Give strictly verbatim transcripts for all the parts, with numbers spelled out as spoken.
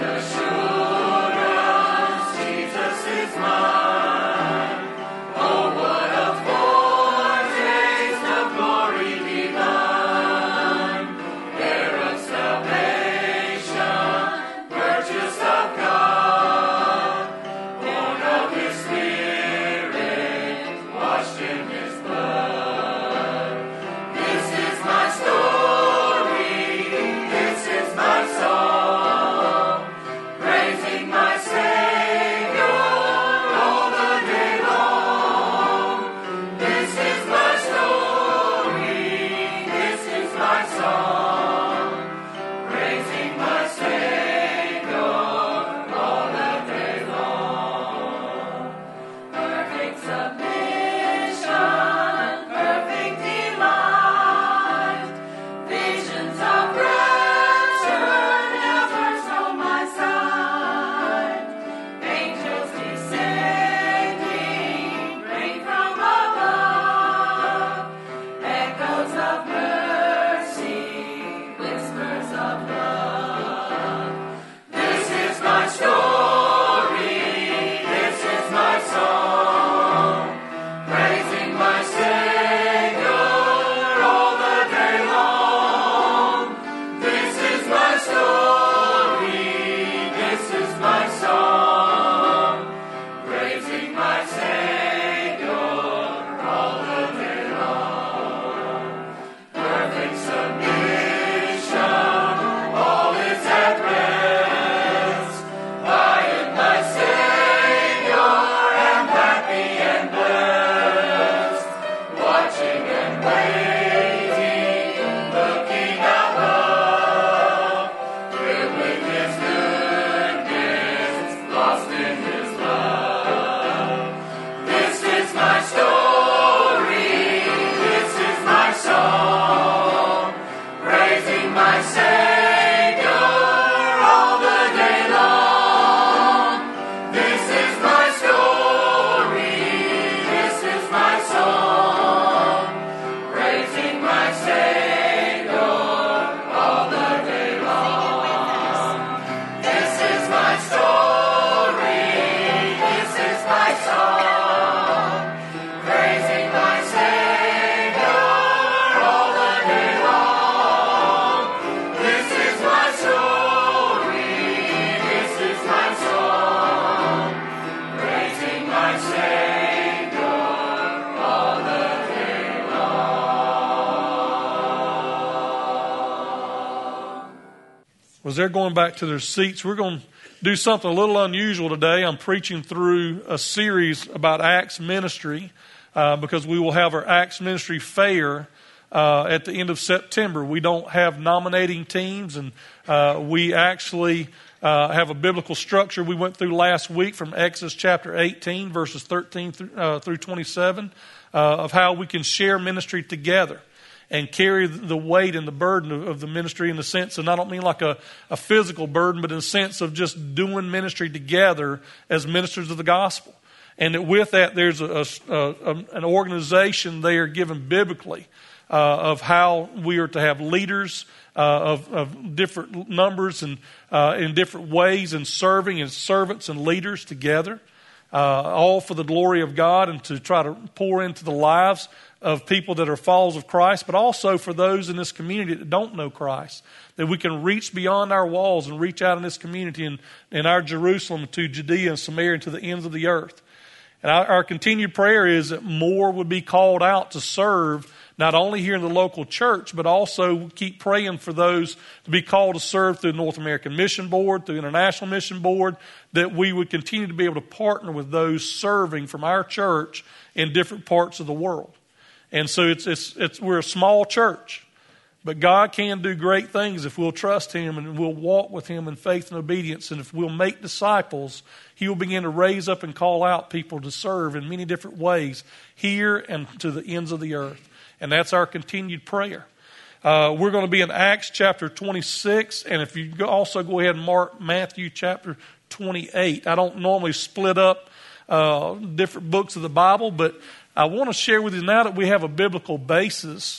As they're going back to their seats, we're going to do something a little unusual today. I'm preaching through a series about Acts Ministry uh, because we will have our Acts Ministry Fair uh, at the end of September. We don't have nominating teams, and uh, we actually uh, have a biblical structure we went through last week from Exodus chapter eighteen, verses thirteen through, uh, through twenty-seven, uh, of how we can share ministry together and carry the weight and the burden of, of the ministry in the sense, and I don't mean like a, a physical burden, but in the sense of just doing ministry together as ministers of the gospel. And that with that, there's a, a, a, an organization there given biblically uh, of how we are to have leaders uh, of, of different numbers and uh, in different ways, and serving as servants and leaders together, uh, all for the glory of God and to try to pour into the lives of people that are followers of Christ, but also for those in this community that don't know Christ, that we can reach beyond our walls and reach out in this community and in our Jerusalem to Judea and Samaria and to the ends of the earth. And our, our continued prayer is that more would be called out to serve, not only here in the local church, but also keep praying for those to be called to serve through the North American Mission Board, through International Mission Board, that we would continue to be able to partner with those serving from our church in different parts of the world. And so it's, it's, it's, we're a small church, but God can do great things if we'll trust Him and we'll walk with Him in faith and obedience. And if we'll make disciples, He will begin to raise up and call out people to serve in many different ways here and to the ends of the earth. And that's our continued prayer. Uh, we're going to be in Acts chapter twenty-six. And if you go, also go ahead and mark Matthew chapter twenty-eight. I don't normally split up uh, different books of the Bible, but I want to share with you now that we have a biblical basis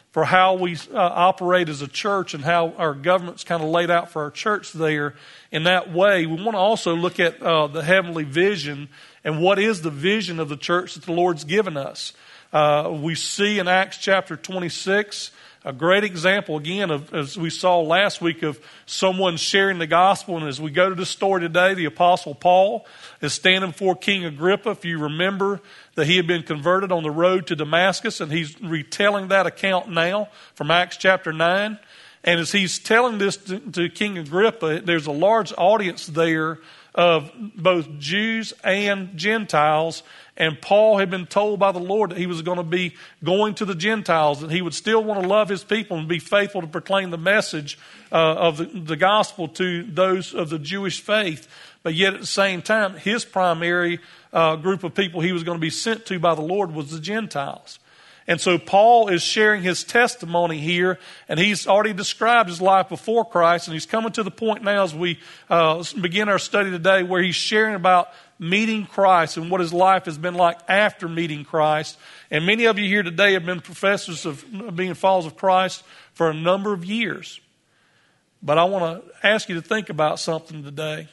for how we uh, operate as a church and how our government's kind of laid out for our church there in that way. We want to also look at uh, the heavenly vision and what is the vision of the church that the Lord's given us. Uh, we see in Acts chapter twenty-six a great example, again, of, as we saw last week, of someone sharing the gospel. And as we go to this story today, the Apostle Paul is standing before King Agrippa. If you remember that he had been converted on the road to Damascus, and he's retelling that account now from Acts chapter nine. And as he's telling this to, to King Agrippa, there's a large audience there of both Jews and Gentiles. And Paul had been told by the Lord that he was going to be going to the Gentiles, that he would still want to love his people and be faithful to proclaim the message uh, of the, the gospel to those of the Jewish faith. But yet at the same time, his primary uh, group of people he was going to be sent to by the Lord was the Gentiles. And so Paul is sharing his testimony here, and he's already described his life before Christ, and he's coming to the point now as we uh, begin our study today where he's sharing about meeting Christ and what his life has been like after meeting Christ. And many of you here today have been professors of being followers of Christ for a number of years. But I want to ask you to think about something today.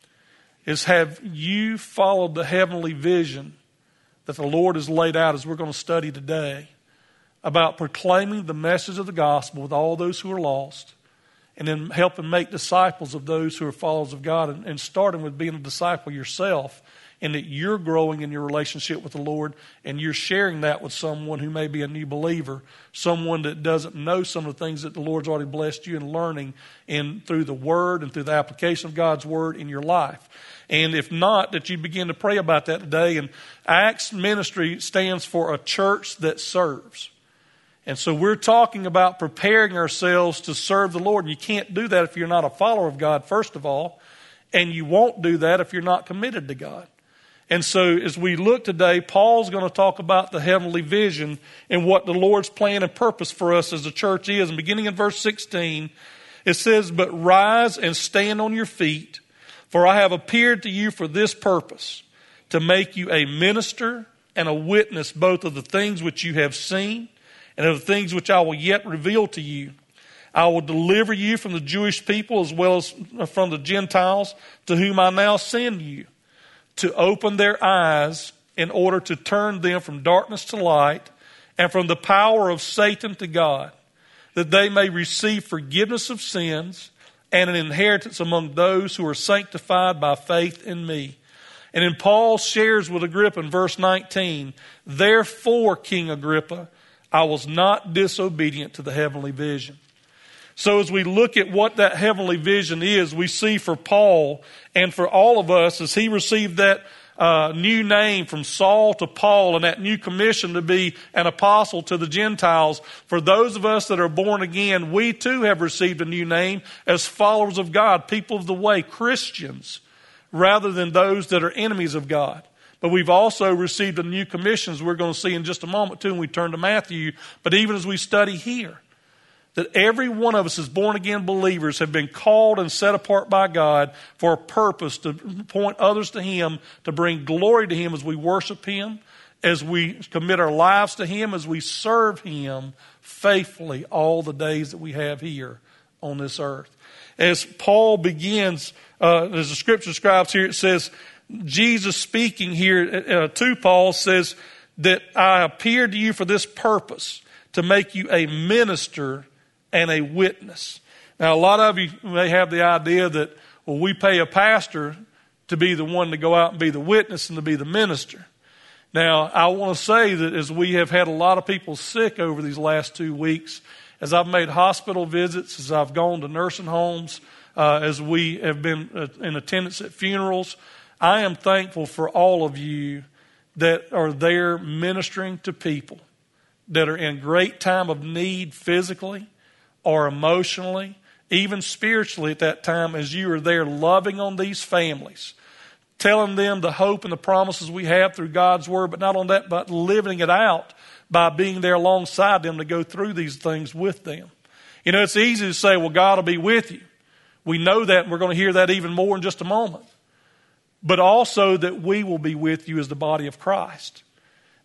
Is, have you followed the heavenly vision that the Lord has laid out as we're going to study today about proclaiming the message of the gospel with all those who are lost, and then helping make disciples of those who are followers of God, and, and starting with being a disciple yourself, and that you're growing in your relationship with the Lord, and you're sharing that with someone who may be a new believer, someone that doesn't know some of the things that the Lord's already blessed you in learning in through the Word and through the application of God's Word in your life. And if not, that you begin to pray about that today. And Acts Ministry stands for a church that serves. And so we're talking about preparing ourselves to serve the Lord. And you can't do that if you're not a follower of God, first of all. And you won't do that if you're not committed to God. And so as we look today, Paul's going to talk about the heavenly vision and what the Lord's plan and purpose for us as a church is. And beginning in verse sixteen, it says, "But rise and stand on your feet, for I have appeared to you for this purpose, to make you a minister and a witness both of the things which you have seen and of the things which I will yet reveal to you. I will deliver you from the Jewish people as well as from the Gentiles, to whom I now send you, to open their eyes in order to turn them from darkness to light and from the power of Satan to God, that they may receive forgiveness of sins and an inheritance among those who are sanctified by faith in me." And then Paul shares with Agrippa in verse nineteen, "Therefore, King Agrippa, I was not disobedient to the heavenly vision." So as we look at what that heavenly vision is, we see for Paul and for all of us, as he received that uh, new name from Saul to Paul and that new commission to be an apostle to the Gentiles, for those of us that are born again, we too have received a new name as followers of God, people of the way, Christians, rather than those that are enemies of God. But we've also received a new commission, as we're going to see in just a moment too when we turn to Matthew. But even as we study here, that every one of us as born-again believers have been called and set apart by God for a purpose to point others to Him, to bring glory to Him as we worship Him, as we commit our lives to Him, as we serve Him faithfully all the days that we have here on this earth. As Paul begins, uh, as the Scripture describes here, it says, Jesus speaking here uh, to Paul says that I appeared to you for this purpose, to make you a minister and a witness. Now, a lot of you may have the idea that, well, we pay a pastor to be the one to go out and be the witness and to be the minister. Now, I want to say that as we have had a lot of people sick over these last two weeks, as I've made hospital visits, as I've gone to nursing homes, uh, as we have been uh, in attendance at funerals, I am thankful for all of you that are there ministering to people that are in great time of need physically or emotionally, even spiritually at that time, as you are there loving on these families, telling them the hope and the promises we have through God's Word, but not only that, but living it out by being there alongside them to go through these things with them. You know, it's easy to say, well, God will be with you. We know that, and we're going to hear that even more in just a moment. But also that we will be with you as the body of Christ.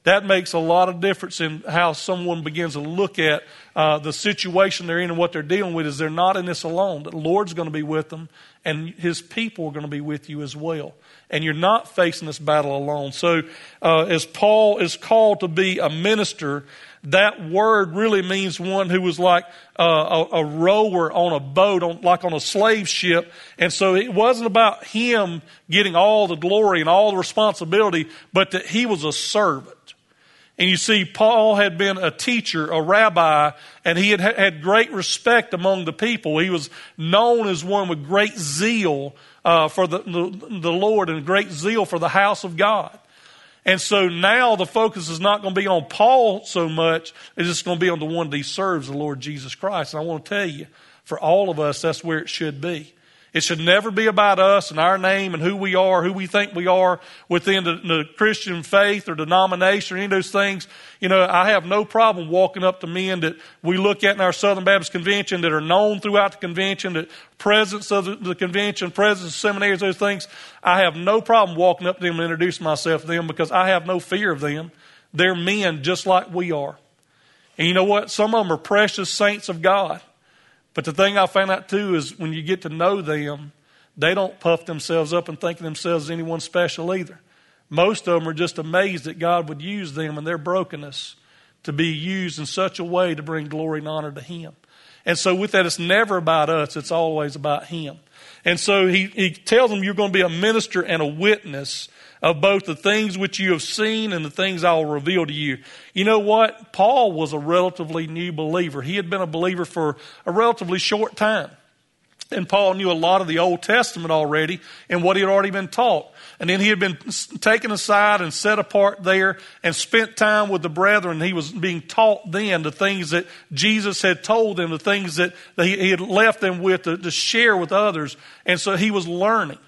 that makes a lot of difference in how someone begins to look at uh, the situation they're in and what they're dealing with. Is they're not in this alone. The Lord's going to be with them, and His people are going to be with you as well. And you're not facing this battle alone. So uh, as Paul is called to be a minister, that word really means one who was like uh, a, a rower on a boat, on, like on a slave ship. And so it wasn't about him getting all the glory and all the responsibility, but that he was a servant. And you see, Paul had been a teacher, a rabbi, and he had had great respect among the people. He was known as one with great zeal uh, for the, the, the Lord and great zeal for the house of God. And so now the focus is not going to be on Paul so much. It's just going to be on the one that he serves, the Lord Jesus Christ. And I want to tell you, for all of us, that's where it should be. It should never be about us and our name and who we are, who we think we are within the, the Christian faith or denomination or any of those things. You know, I have no problem walking up to men that we look at in our Southern Baptist Convention that are known throughout the convention, that presidents of the, the convention, presidents of seminaries, those things. I have no problem walking up to them and introducing myself to them because I have no fear of them. They're men just like we are. And you know what? Some of them are precious saints of God. But the thing I found out too is when you get to know them, they don't puff themselves up and think of themselves as anyone special either. Most of them are just amazed that God would use them and their brokenness to be used in such a way to bring glory and honor to Him. And so with that, it's never about us. It's always about Him. And so he, he tells them you're going to be a minister and a witness of both the things which you have seen and the things I will reveal to you. You know what? Paul was a relatively new believer. He had been a believer for a relatively short time. And Paul knew a lot of the Old Testament already and what he had already been taught. And then he had been taken aside and set apart there and spent time with the brethren. He was being taught then the things that Jesus had told them, the things that he had left them with to, to share with others. And so he was learning.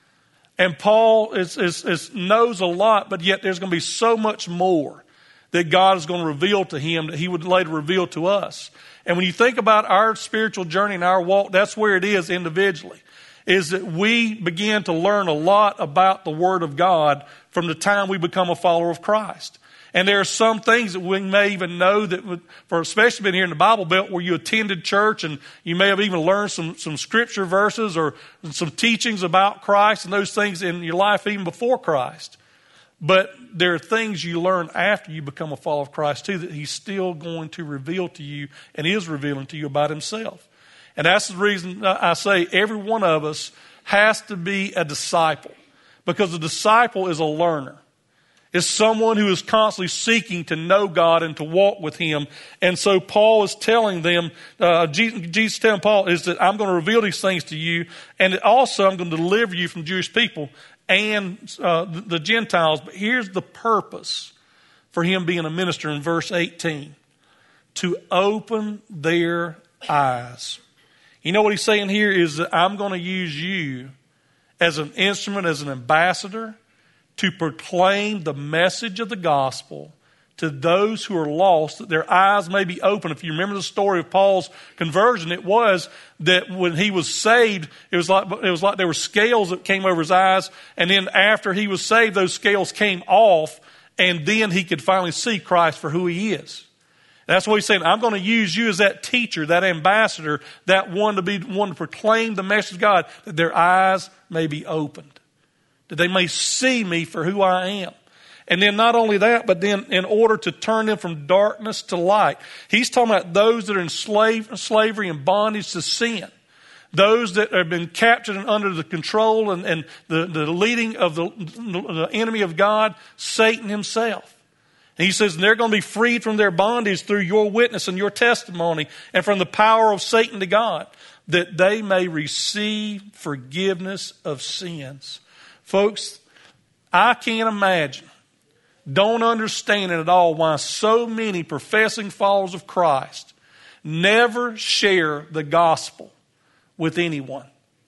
And Paul is, is, is knows a lot, but yet there's going to be so much more that God is going to reveal to him that he would later reveal to us. And when you think about our spiritual journey and our walk, that's where it is individually, is that we begin to learn a lot about the Word of God from the time we become a follower of Christ. And there are some things that we may even know that, would, for especially been here in the Bible Belt where you attended church and you may have even learned some, some scripture verses or some teachings about Christ and those things in your life even before Christ. But there are things you learn after you become a follower of Christ too that He's still going to reveal to you and is revealing to you about Himself. And that's the reason I say every one of us has to be a disciple, because a disciple is a learner. Is someone who is constantly seeking to know God and to walk with Him. And so Paul is telling them, uh, Jesus, Jesus telling Paul is that I'm going to reveal these things to you, and also I'm going to deliver you from Jewish people and uh, the, the Gentiles. But here's the purpose for him being a minister in verse eighteen. To open their eyes. You know what he's saying here is that I'm going to use you as an instrument, as an ambassador, to proclaim the message of the gospel to those who are lost, that their eyes may be open. If you remember the story of Paul's conversion, it was that when he was saved, it was like it was like there were scales that came over his eyes, and then after he was saved, those scales came off, and then he could finally see Christ for who He is. And that's what he's saying. I'm going to use you as that teacher, that ambassador, that one to be one to proclaim the message of God, that their eyes may be opened, that they may see me for who I am. And then not only that, but then in order to turn them from darkness to light. He's talking about those that are in slave, slavery and bondage to sin. Those that have been captured and under the control and, and the, the leading of the, the enemy of God, Satan himself. And he says they're going to be freed from their bondage through your witness and your testimony and from the power of Satan to God, that they may receive forgiveness of sins. Folks, I can't imagine, don't understand it at all why so many professing followers of Christ never share the gospel with anyone.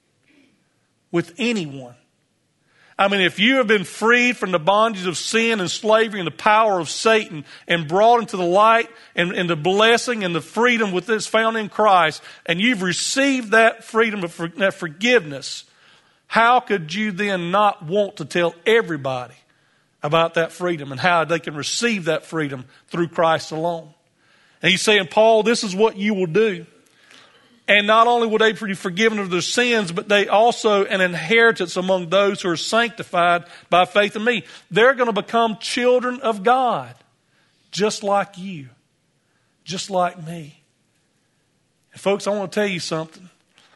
With anyone. I mean, if you have been freed from the bondage of sin and slavery and the power of Satan and brought into the light and, and the blessing and the freedom with this found in Christ, and you've received that freedom, that forgiveness, how could you then not want to tell everybody about that freedom and how they can receive that freedom through Christ alone. And he's saying, Paul, this is what you will do. And not only will they be forgiven of their sins, but they also an inheritance among those who are sanctified by faith in me. They're going to become children of God, just like you, just like me. And folks, I want to tell you something.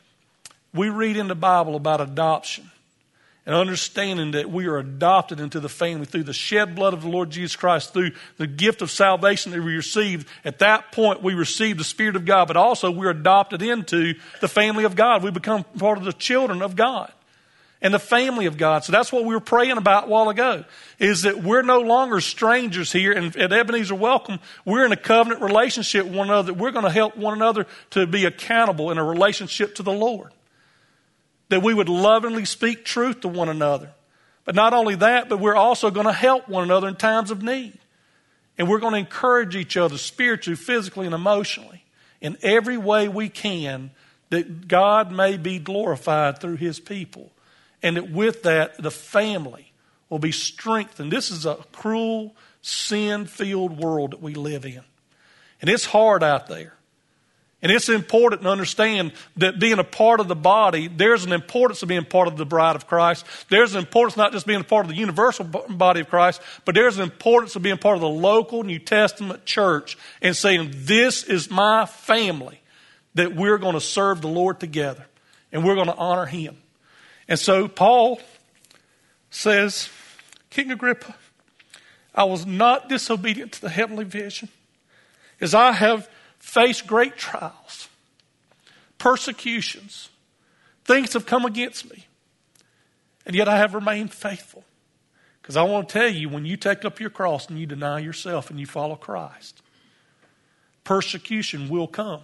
We read in the Bible about adoption and understanding that we are adopted into the family through the shed blood of the Lord Jesus Christ, through the gift of salvation that we received. At that point, we receive the Spirit of God, but also we're adopted into the family of God. We become part of the children of God and the family of God. So that's what we were praying about a while ago, is that we're no longer strangers here. And at Ebenezer Welcome, we're in a covenant relationship with one another. We're going to help one another to be accountable in a relationship to the Lord. That we would lovingly speak truth to one another. But not only that, but we're also going to help one another in times of need. And we're going to encourage each other spiritually, physically, and emotionally in every way we can, that God may be glorified through his people. And that with that, the family will be strengthened. This is a cruel, sin-filled world that we live in. And it's hard out there. And it's important to understand that being a part of the body, there's an importance of being part of the bride of Christ. There's an importance not just being a part of the universal body of Christ, but there's an importance of being part of the local New Testament church and saying, this is my family, that we're going to serve the Lord together and we're going to honor him. And so Paul says, King Agrippa, I was not disobedient to the heavenly vision, as I have faced great trials, persecutions. Things have come against me. And yet I have remained faithful. Because I want to tell you, when you take up your cross and you deny yourself and you follow Christ, persecution will come.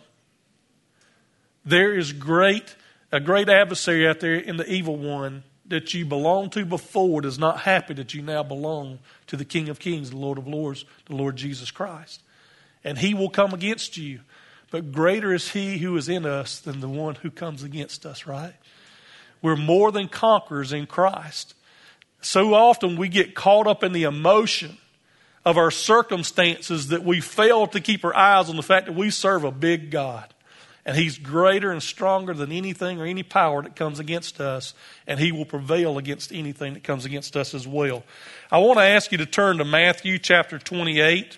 There is great, a great adversary out there in the evil one that you belonged to before that is not happy that you now belong to the King of Kings, the Lord of Lords, the Lord Jesus Christ. And he will come against you. But greater is he who is in us than the one who comes against us, right? We're more than conquerors in Christ. So often we get caught up in the emotion of our circumstances that we fail to keep our eyes on the fact that we serve a big God. And he's greater and stronger than anything or any power that comes against us. And he will prevail against anything that comes against us as well. I want to ask you to turn to Matthew chapter twenty-eight.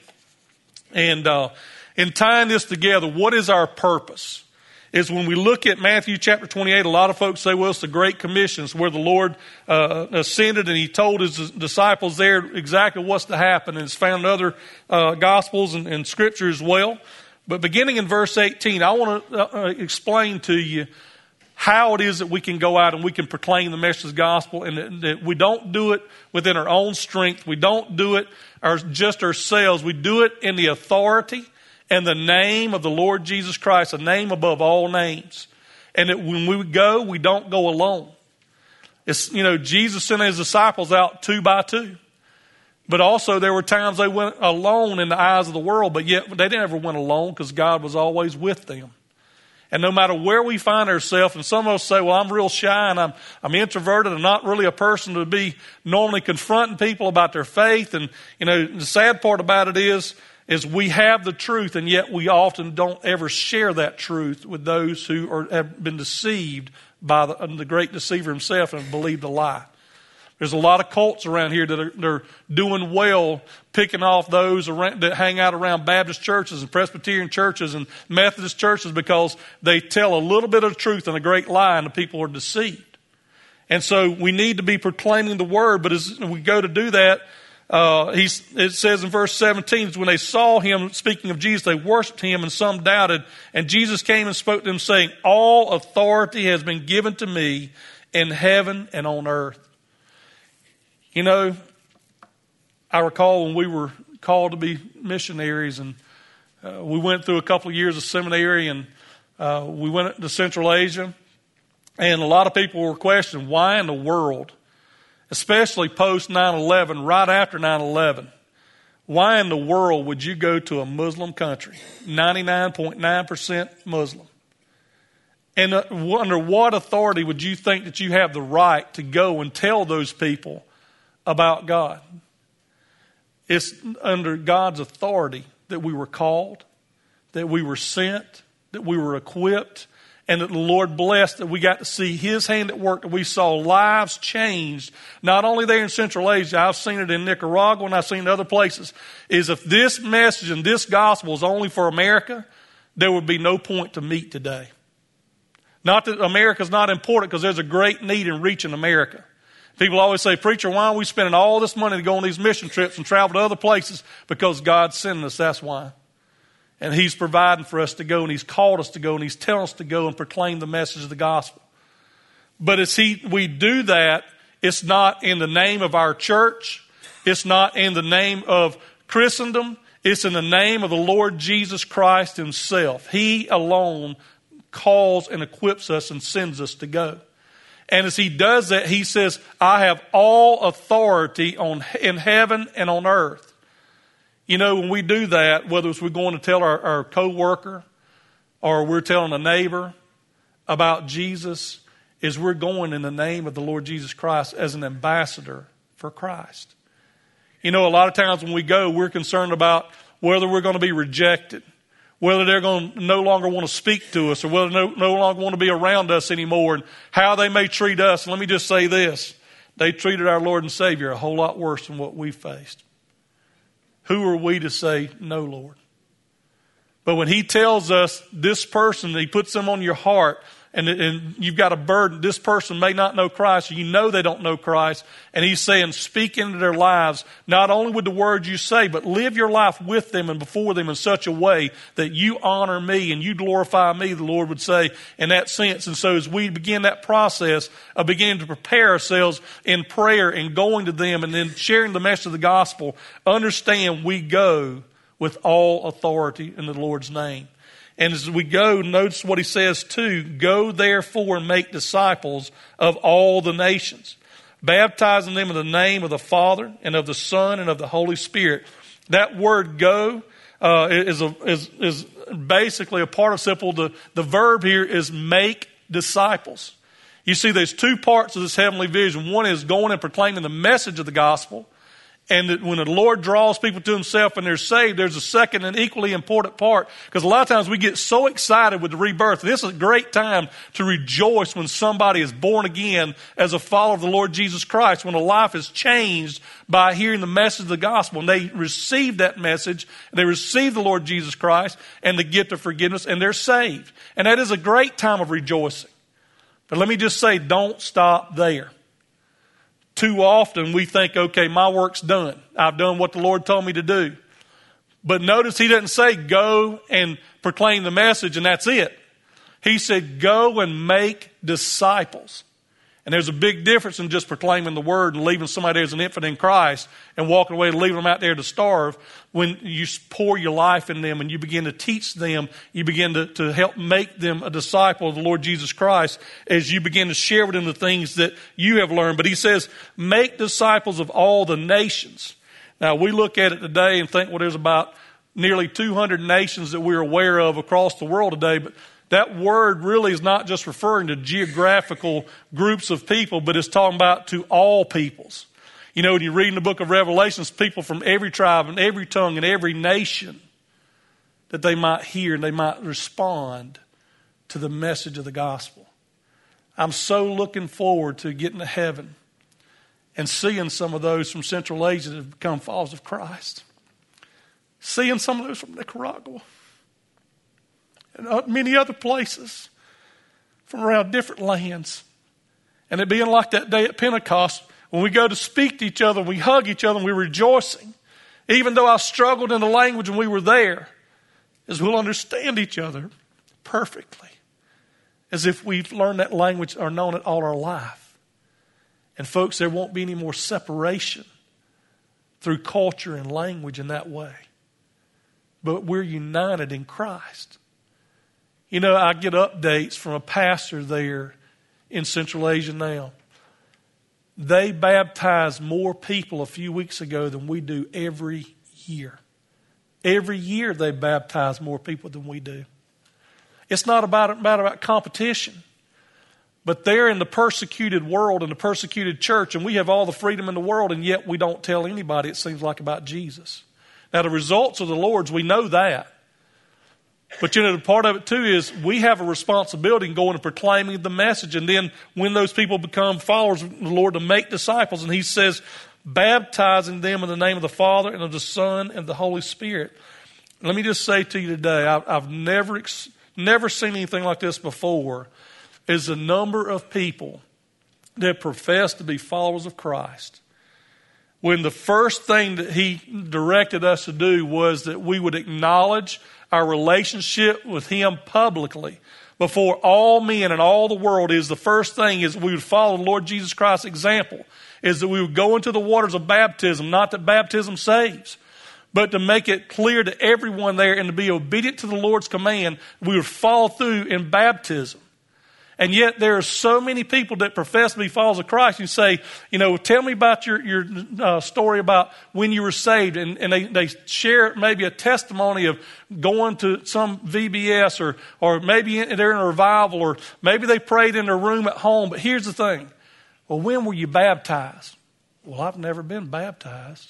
And uh, in tying this together, what is our purpose? Is when we look at Matthew chapter twenty-eight, a lot of folks say, well, it's the Great Commission. It's where the Lord uh, ascended and he told his disciples there exactly what's to happen. And it's found in other uh, Gospels and, and Scripture as well. But beginning in verse eighteen, I want to uh, explain to you how it is that we can go out and we can proclaim the message of the gospel, and that, that we don't do it within our own strength. We don't do it our, just ourselves. We do it in the authority and the name of the Lord Jesus Christ, a name above all names. And that when we go, we don't go alone. It's, you know, Jesus sent his disciples out two by two. But also there were times they went alone in the eyes of the world, but yet they never went alone because God was always with them. And no matter where we find ourselves, and some of us say, well, I'm real shy and I'm, I'm introverted. I'm not really a person to be normally confronting people about their faith. And, you know, the sad part about it is, is we have the truth, and yet we often don't ever share that truth with those who are, have been deceived by the, the great deceiver himself and believed a lie. There's a lot of cults around here that are they're doing well, picking off those around, that hang out around Baptist churches and Presbyterian churches and Methodist churches because they tell a little bit of truth and a great lie, and the people are deceived. And so we need to be proclaiming the word, but as we go to do that, uh, he's, it says in verse seventeen, when they saw him, speaking of Jesus, they worshiped him, and some doubted. And Jesus came and spoke to them, saying, all authority has been given to me in heaven and on earth. You know, I recall when we were called to be missionaries, and uh, we went through a couple of years of seminary, and uh, we went to Central Asia, and a lot of people were questioning, why in the world, especially post nine eleven, right after nine eleven, why in the world would you go to a Muslim country, ninety-nine point nine percent Muslim? And uh, under what authority would you think that you have the right to go and tell those people about God? It's under God's authority that we were called, that we were sent, that we were equipped, and that the Lord blessed that we got to see His hand at work, that we saw lives changed, not only there in Central Asia, I've seen it in Nicaragua and I've seen it in other places, is if this message and this gospel is only for America, there would be no point to meet today. Not that America's not important, because there's a great need in reaching America. People always say, preacher, why are we spending all this money to go on these mission trips and travel to other places? Because God's sending us, that's why. And He's providing for us to go, and He's called us to go, and He's telling us to go and proclaim the message of the gospel. But as he, we do that, it's not in the name of our church. It's not in the name of Christendom. It's in the name of the Lord Jesus Christ Himself. He alone calls and equips us and sends us to go. And as He does that, He says, I have all authority on in heaven and on earth. You know, when we do that, whether it's we're going to tell our, our co-worker or we're telling a neighbor about Jesus, is we're going in the name of the Lord Jesus Christ as an ambassador for Christ. You know, a lot of times when we go, we're concerned about whether we're going to be rejected, whether they're going to no longer want to speak to us, or whether they no, no longer want to be around us anymore, and how they may treat us. And let me just say this. They treated our Lord and Savior a whole lot worse than what we faced. Who are we to say, no, Lord? But when He tells us this person, He puts them on your heart, and, and you've got a burden, this person may not know Christ, or you know they don't know Christ, and He's saying, speak into their lives, not only with the words you say, but live your life with them and before them in such a way that you honor Me and you glorify Me, the Lord would say, in that sense. And so as we begin that process of beginning to prepare ourselves in prayer and going to them and then sharing the message of the gospel, understand we go with all authority in the Lord's name. And as we go, notice what He says too. Go therefore and make disciples of all the nations, baptizing them in the name of the Father and of the Son and of the Holy Spirit. That word go uh, is, a, is, is basically a participle. The, the verb here is make disciples. You see, there's two parts of this heavenly vision. One is going and proclaiming the message of the gospel. And that when the Lord draws people to Himself and they're saved, there's a second and equally important part. Because a lot of times we get so excited with the rebirth. This is a great time to rejoice when somebody is born again as a follower of the Lord Jesus Christ. When a life is changed by hearing the message of the gospel. And they receive that message. They receive the Lord Jesus Christ and the gift of forgiveness. And they're saved. And that is a great time of rejoicing. But let me just say, don't stop there. Too often we think, okay, my work's done. I've done what the Lord told me to do. But notice He doesn't say go and proclaim the message and that's it. He said go and make disciples. And there's a big difference in just proclaiming the word and leaving somebody as an infant in Christ and walking away and leaving them out there to starve. When you pour your life in them and you begin to teach them, you begin to, to help make them a disciple of the Lord Jesus Christ as you begin to share with them the things that you have learned. But He says, make disciples of all the nations. Now, we look at it today and think, well, there's about nearly two hundred nations that we're aware of across the world today, but that word really is not just referring to geographical groups of people, but it's talking about to all peoples. You know, when you read in the book of Revelations, people from every tribe and every tongue and every nation, that they might hear and they might respond to the message of the gospel. I'm so looking forward to getting to heaven and seeing some of those from Central Asia that have become followers of Christ. Seeing some of those from Nicaragua. And many other places from around different lands. And it being like that day at Pentecost, when we go to speak to each other, we hug each other and we're rejoicing. Even though I struggled in the language when we were there, as we'll understand each other perfectly. As if we've learned that language or known it all our life. And folks, there won't be any more separation through culture and language in that way. But we're united in Christ. You know, I get updates from a pastor there in Central Asia now. They baptized more people a few weeks ago than we do every year. Every year they baptize more people than we do. It's not about, about, about competition. But they're in the persecuted world and the persecuted church, and we have all the freedom in the world, and yet we don't tell anybody, it seems like, about Jesus. Now, the results are the Lord's. We know that. But, you know, the part of it, too, is we have a responsibility in going and proclaiming the message. And then when those people become followers of the Lord, to make disciples. And he says, baptizing them in the name of the Father and of the Son and the Holy Spirit. Let me just say to you today, I've, I've never, never seen anything like this before, is the number of people that profess to be followers of Christ, when the first thing that he directed us to do was that we would acknowledge our relationship with him publicly before all men and all the world. Is the first thing is we would follow the Lord Jesus Christ's example, is that we would go into the waters of baptism, not that baptism saves, but to make it clear to everyone there and to be obedient to the Lord's command, we would follow through in baptism. And yet there are so many people that profess to be followers of Christ. You say, you know, tell me about your, your uh, story about when you were saved. And, and they, they share maybe a testimony of going to some V B S, or, or maybe they're in a revival, or maybe they prayed in their room at home. But here's the thing. Well, when were you baptized? Well, I've never been baptized.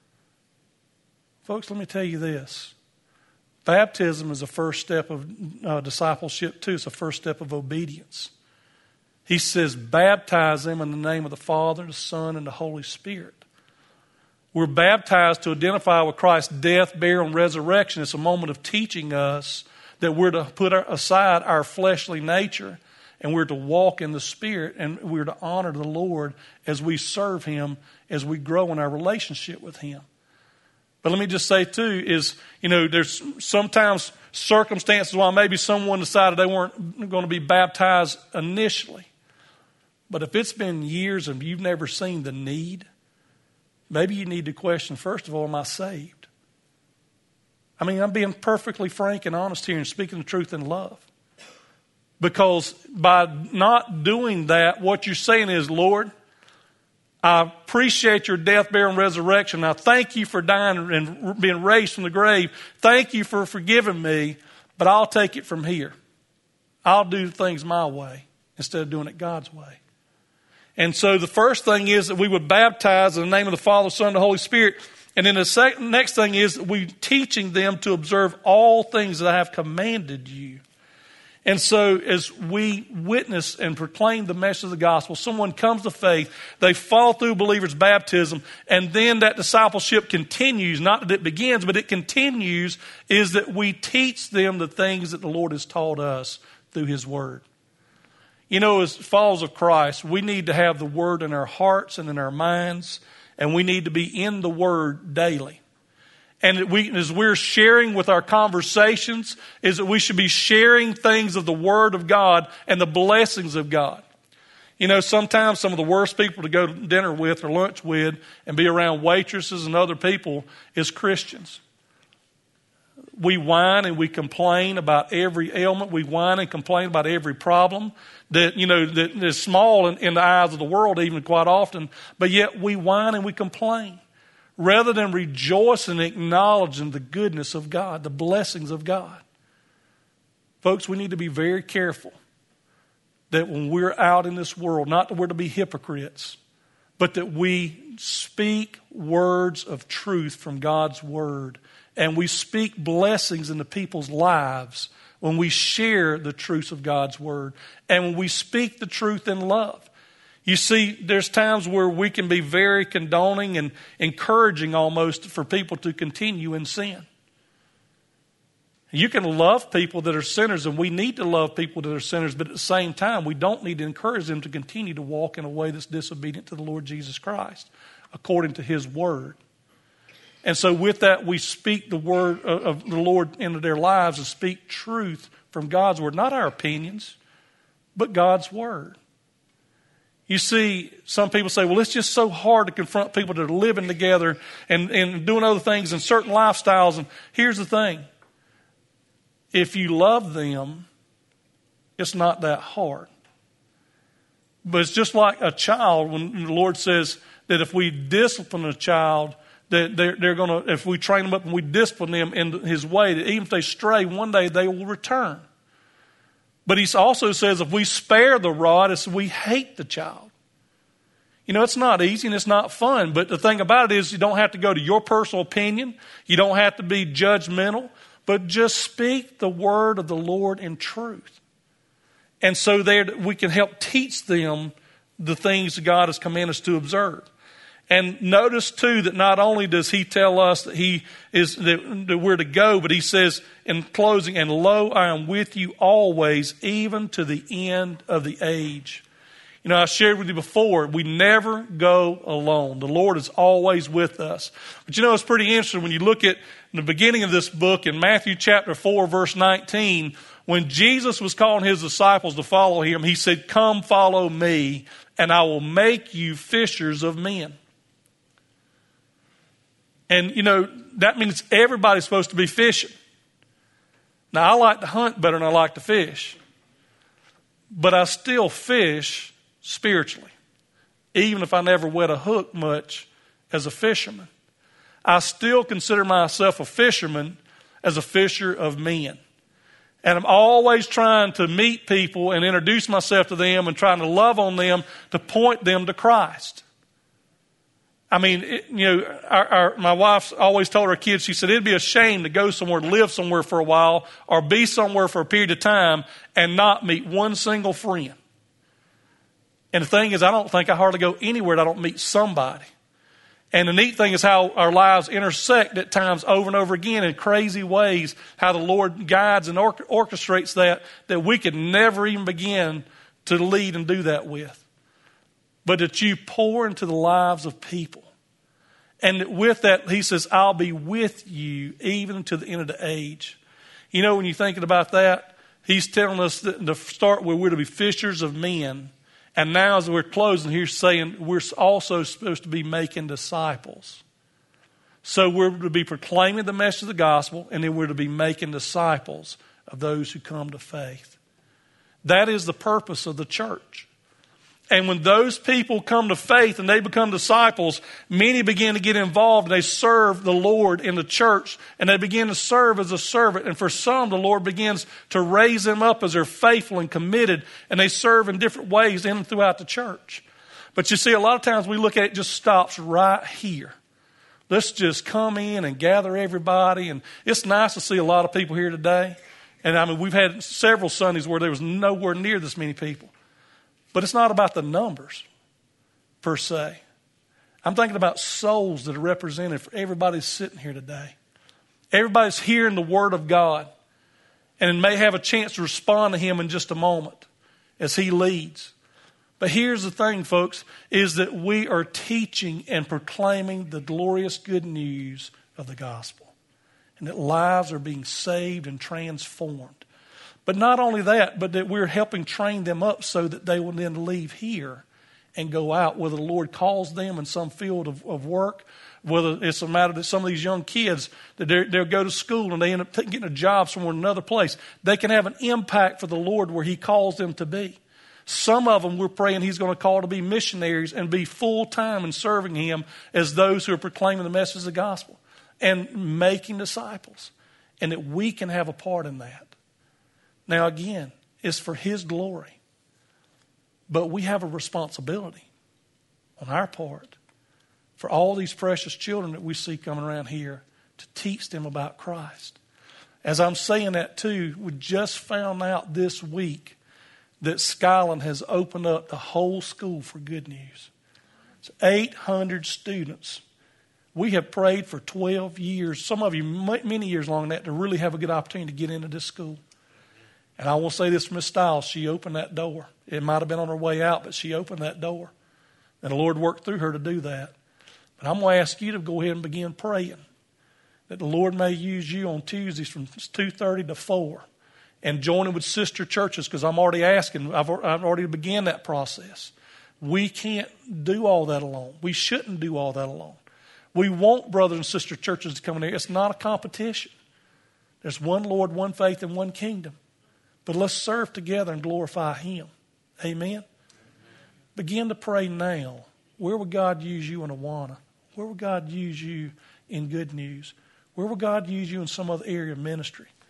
Folks, let me tell you this. Baptism is the first step of uh, discipleship too. It's the first step of obedience. He says, baptize them in the name of the Father, the Son, and the Holy Spirit. We're baptized to identify with Christ's death, burial, and resurrection. It's a moment of teaching us that we're to put our, aside our fleshly nature, and we're to walk in the Spirit, and we're to honor the Lord as we serve him, as we grow in our relationship with him. But let me just say, too, is, you know, there's sometimes circumstances why maybe someone decided they weren't going to be baptized initially. But if it's been years and you've never seen the need, maybe you need to question, first of all, am I saved? I mean, I'm being perfectly frank and honest here and speaking the truth in love. Because by not doing that, what you're saying is, Lord, I appreciate your death, burial, and resurrection. I thank you for dying and being raised from the grave. Thank you for forgiving me, but I'll take it from here. I'll do things my way instead of doing it God's way. And so the first thing is that we would baptize in the name of the Father, Son, and the Holy Spirit. And then the second, next thing is that we're teaching them to observe all things that I have commanded you. And so as we witness and proclaim the message of the gospel, someone comes to faith, they follow through believers' baptism, and then that discipleship continues. Not that it begins, but it continues, is that we teach them the things that the Lord has taught us through his word. You know, as followers of Christ, we need to have the word in our hearts and in our minds, and we need to be in the word daily. And we, as we're sharing with our conversations, is that we should be sharing things of the Word of God and the blessings of God. You know, sometimes some of the worst people to go to dinner with or lunch with and be around waitresses and other people is Christians. We whine and we complain about every ailment. We whine and complain about every problem that, you know, that is small in, in the eyes of the world even quite often. But yet we whine and we complain, rather than rejoice and acknowledging the goodness of God, the blessings of God. Folks, we need to be very careful that when we're out in this world, not that we're to be hypocrites, but that we speak words of truth from God's word, and we speak blessings into people's lives when we share the truths of God's word, and when we speak the truth in love. You see, there's times where we can be very condoning and encouraging almost for people to continue in sin. You can love people that are sinners, and we need to love people that are sinners, but at the same time, we don't need to encourage them to continue to walk in a way that's disobedient to the Lord Jesus Christ, according to his word. And so with that, we speak the word of the Lord into their lives and speak truth from God's word, not our opinions, but God's word. You see, some people say, well, it's just so hard to confront people that are living together and, and doing other things and certain lifestyles. And here's the thing. If you love them, it's not that hard. But it's just like a child when the Lord says that if we discipline a child, that they're, they're going to, if we train them up and we discipline them in his way, that even if they stray, one day they will return. But he also says if we spare the rod, it's we hate the child. You know, it's not easy and it's not fun. But the thing about it is you don't have to go to your personal opinion. You don't have to be judgmental. But just speak the word of the Lord in truth. And so there we can help teach them the things that God has commanded us to observe. And notice too that not only does he tell us that he is that, that we're to go, but he says in closing, and lo, I am with you always, even to the end of the age. You know, I shared with you before, we never go alone. The Lord is always with us. But you know, it's pretty interesting when you look at the beginning of this book in Matthew chapter four, verse nineteen, when Jesus was calling his disciples to follow him, he said, come follow me, and I will make you fishers of men. And, you know, that means everybody's supposed to be fishing. Now, I like to hunt better than I like to fish. But I still fish spiritually, even if I never wet a hook much as a fisherman. I still consider myself a fisherman as a fisher of men. And I'm always trying to meet people and introduce myself to them and trying to love on them to point them to Christ. I mean, it, you know, our, our, my wife always told her kids, she said, it'd be a shame to go somewhere, live somewhere for a while, or be somewhere for a period of time and not meet one single friend. And the thing is, I don't think I hardly go anywhere that I don't meet somebody. And the neat thing is how our lives intersect at times over and over again in crazy ways, how the Lord guides and or- orchestrates that, that we could never even begin to lead and do that with. But that you pour into the lives of people. And with that, he says, I'll be with you even to the end of the age. You know, when you're thinking about that, he's telling us that to start with, we're to be fishers of men. And now as we're closing, he's saying we're also supposed to be making disciples. So we're to be proclaiming the message of the gospel, and then we're to be making disciples of those who come to faith. That is the purpose of the church. And when those people come to faith and they become disciples, many begin to get involved and they serve the Lord in the church and they begin to serve as a servant. And for some, the Lord begins to raise them up as they're faithful and committed and they serve in different ways in and throughout the church. But you see, a lot of times we look at it, it just stops right here. Let's just come in and gather everybody. And it's nice to see a lot of people here today. And I mean, we've had several Sundays where there was nowhere near this many people. But it's not about the numbers, per se. I'm thinking about souls that are represented for everybody sitting here today. Everybody's hearing the Word of God and may have a chance to respond to Him in just a moment as He leads. But here's the thing, folks, is that we are teaching and proclaiming the glorious good news of the gospel. And that lives are being saved and transformed. But not only that, but that we're helping train them up so that they will then leave here and go out, whether the Lord calls them in some field of, of work, whether it's a matter that some of these young kids, that they'll go to school and they end up getting a job somewhere in another place. They can have an impact for the Lord where He calls them to be. Some of them we're praying He's going to call to be missionaries and be full-time in serving Him as those who are proclaiming the message of the gospel and making disciples. And that we can have a part in that. Now, again, it's for His glory. But we have a responsibility on our part for all these precious children that we see coming around here to teach them about Christ. As I'm saying that too, we just found out this week that Skyland has opened up the whole school for good news. It's eight hundred students. We have prayed for twelve years, some of you many years longer than that, to really have a good opportunity to get into this school. And I will say this for Miss Stiles, she opened that door. It might have been on her way out, but she opened that door. And the Lord worked through her to do that. But I'm going to ask you to go ahead and begin praying that the Lord may use you on Tuesdays from two thirty to four and joining with sister churches, because I'm already asking, I've, I've already began that process. We can't do all that alone. We shouldn't do all that alone. We want brothers and sister churches to come in here. It's not a competition. There's one Lord, one faith, and one kingdom. But let's serve together and glorify Him. Amen? Amen. Begin to pray now. Where would God use you in Awana? Where would God use you in good news? Where would God use you in some other area of ministry?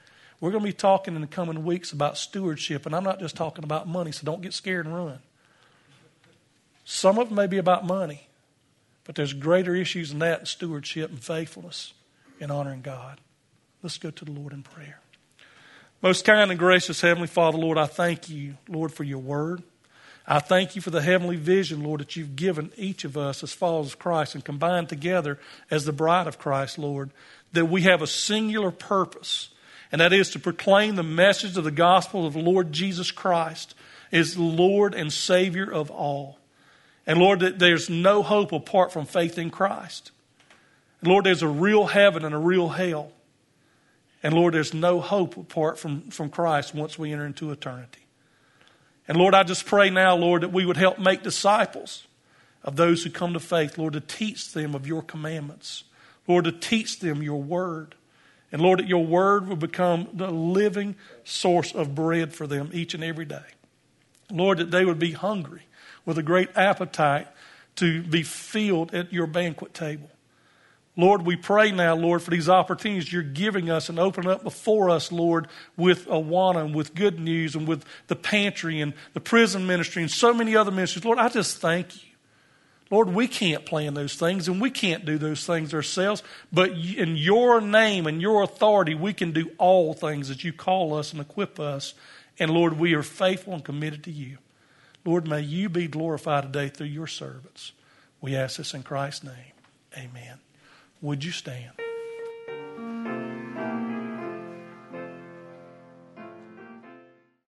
We're going to be talking in the coming weeks about stewardship, and I'm not just talking about money, so don't get scared and run. Some of them may be about money, but there's greater issues than that in stewardship and faithfulness and honoring God. Let's go to the Lord in prayer. Most kind and gracious Heavenly Father, Lord, I thank you, Lord, for your word. I thank you for the heavenly vision, Lord, that you've given each of us as followers of Christ and combined together as the bride of Christ, Lord, that we have a singular purpose, and that is to proclaim the message of the gospel of the Lord Jesus Christ as Lord and Savior of all. And Lord, that there's no hope apart from faith in Christ. And Lord, there's a real heaven and a real hell. And Lord, there's no hope apart from, from Christ once we enter into eternity. And Lord, I just pray now, Lord, that we would help make disciples of those who come to faith, Lord, to teach them of your commandments. Lord, to teach them your word. And Lord, that your word will become the living source of bread for them each and every day. Lord, that they would be hungry with a great appetite to be filled at your banquet table. Lord, we pray now, Lord, for these opportunities you're giving us and opening up before us, Lord, with Awana and with Good News and with the pantry and the prison ministry and so many other ministries. Lord, I just thank you. Lord, we can't plan those things and we can't do those things ourselves, but in your name and your authority, we can do all things that you call us and equip us. And Lord, we are faithful and committed to you. Lord, may you be glorified today through your servants. We ask this in Christ's name. Amen. Would you stand?